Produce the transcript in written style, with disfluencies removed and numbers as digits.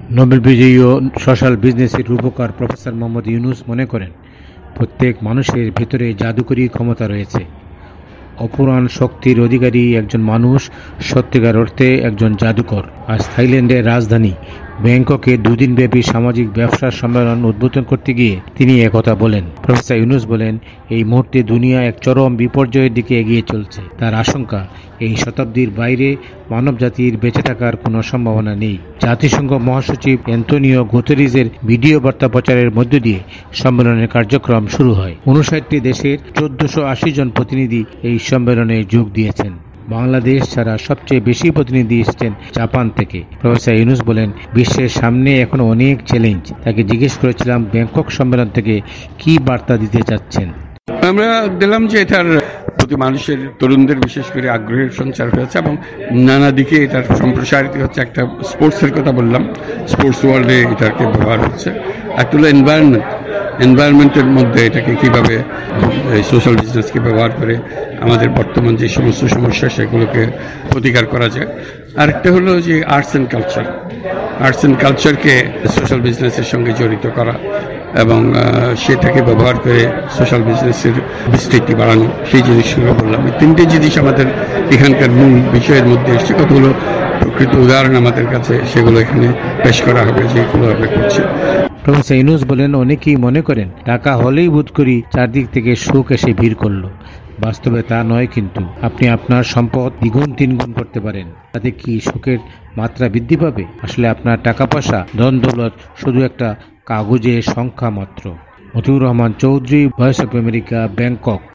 Nobel বিজয়ী ও social বিজনেসের রূপকার প্রফেসর মোহাম্মদ ইউনূস মনে করেন, প্রত্যেক মানুষের ভেতরে জাদুকরী ক্ষমতা রয়েছে। অপুরাণ শক্তির অধিকারী একজন মানুষ সত্যিকার অর্থে একজন জাদুকর। আজ থাইল্যান্ডের রাজধানী ব্যাংককে দুদিনব্যাপী সামাজিক ব্যবসার সম্মেলন উদ্বোধন করতে গিয়ে তিনি একথা বলেন। প্রফেসর ইউনূস বলেন, এই মুহূর্তে দুনিয়া এক চরম বিপর্যয়ের দিকে এগিয়ে চলছে। তার আশঙ্কা, এই শতাব্দীর বাইরে মানবজাতির বেঁচে থাকার কোনো সম্ভাবনা নেই। জাতিসংঘ মহাসচিব অ্যান্তোনিও গুতেরেজের ভিডিও বার্তা প্রচারের মধ্য দিয়ে সম্মেলনের কার্যক্রম শুরু হয়। 59টি দেশের 1480 জন প্রতিনিধি এই সম্মেলনে যোগ দিয়েছেন। বাংলাদেশ ছাড়া সবচেয়ে বেশি প্রতিনিধি এসেছেন জাপান থেকে। প্রফেসর ইউনূস বলেন, বিশ্বের সামনে এখনো অনেক চ্যালেঞ্জ। তাকে জিজ্ঞেস করেছিলাম ব্যাংকক সম্মেলন থেকে কি বার্তা দিতে চাচ্ছেন। আমরা দিলাম যে এটার প্রতি মানুষের, তরুণদের বিশেষ করে আগ্রহের সঞ্চার হয়েছে এবং নানা দিকে এটার সম্প্রসারিত হচ্ছে। একটা স্পোর্টসের কথা বললাম, স্পোর্টস ওয়ার্ল্ডে এটাকে ব্যবহার হচ্ছে। একটা হলো এনভায়রনমেন্টের মধ্যে এটাকে কীভাবে সোশ্যাল বিজনেসকে ব্যবহার করে আমাদের বর্তমান যে সমস্ত সমস্যা সেগুলোকে প্রতিকার করা যায়। আরেকটা হলো যে আর্টস অ্যান্ড কালচারকে সোশ্যাল বিজনেসের সঙ্গে জড়িত করা এবং সেটাকে ব্যবহার করে সোশ্যাল বিজনেসের বিস্তৃতি বাড়ানো, সেই জিনিসগুলো বললাম। এই তিনটে জিনিস আমাদের এখানকার মূল বিষয়ের মধ্যে এসছে। কতগুলো প্রকৃত উদাহরণ আমাদের কাছে, সেগুলো এখানে পেশ করা হবে, যেগুলো আমরা করছি। প্রফেসর ইউনূস বলেন, অনেকেই মনে করেন টাকা হলেই বোধ করি চারদিক থেকে সুখ এসে ভিড় করলো। বাস্তবে তা নয়, কিন্তু আপনি আপনার সম্পদ দ্বিগুণ তিনগুণ করতে পারেন। তাতে কি সুখের মাত্রা বৃদ্ধি পাবে? আসলে আপনার টাকা পয়সা, ধন দৌলত শুধু একটা কাগজের সংখ্যা মাত্র। Motiur Rahman Chowdhury, voice of America, Bangkok.